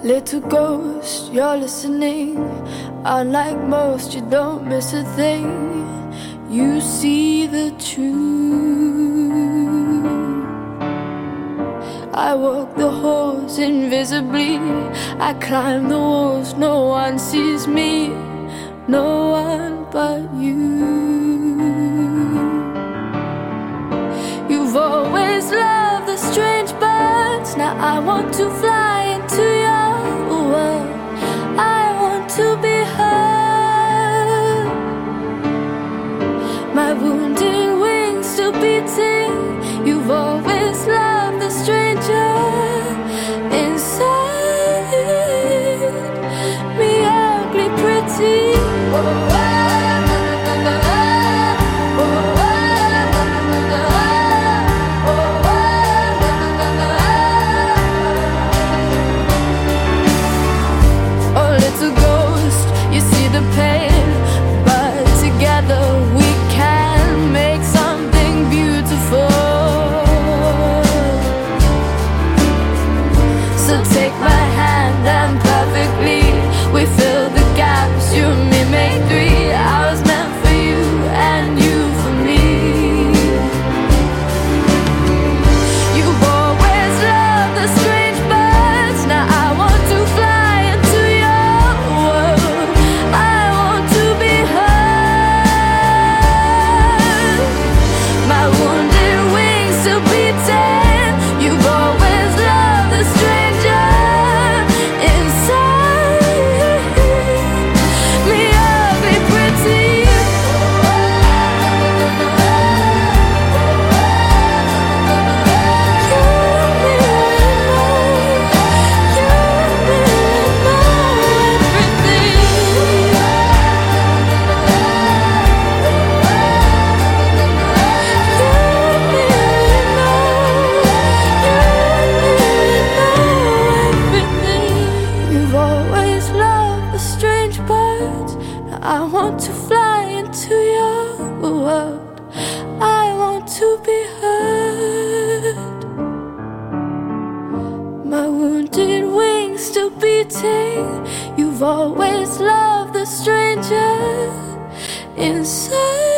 Little ghost, you're listening. Unlike most, you don't miss a thing. You see the truth. I walk the halls invisibly. I climb the walls, no one sees me. No one but you. You've always loved the strange birds. Now I want to fly into your world. I want to be heard. My wounded wings still beating. You've always loved the stranger inside me, ugly pretty. We fill the gaps, you and me make three. I was meant for you and you for me. You've always loved the strange birds. Now I want to fly into your world. I want to be heard. My wounded wings still beating. You've always loved the stranger inside. I want to fly into your world. I want to be heard. My wounded wings still beating. You've always loved the stranger inside.